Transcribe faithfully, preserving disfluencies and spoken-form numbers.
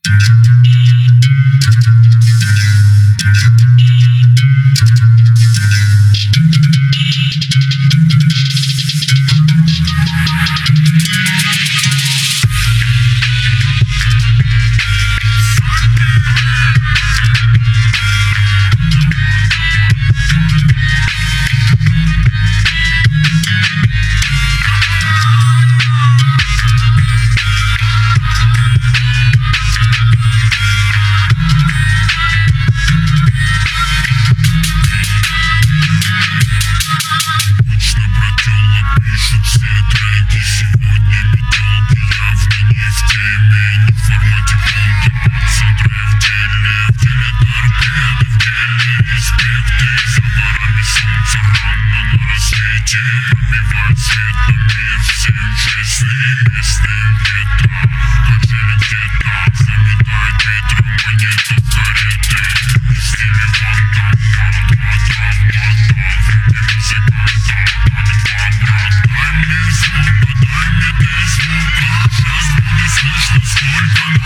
Пробивает свет на мир всем честным местным летам. Хотели где-то заметать ветром монету кареты. И в стиле вантам, мат, травма, там вруби музыканта. Камень два брат, дай мне звука, дай мне ты звука. Сейчас будет слышно, сколько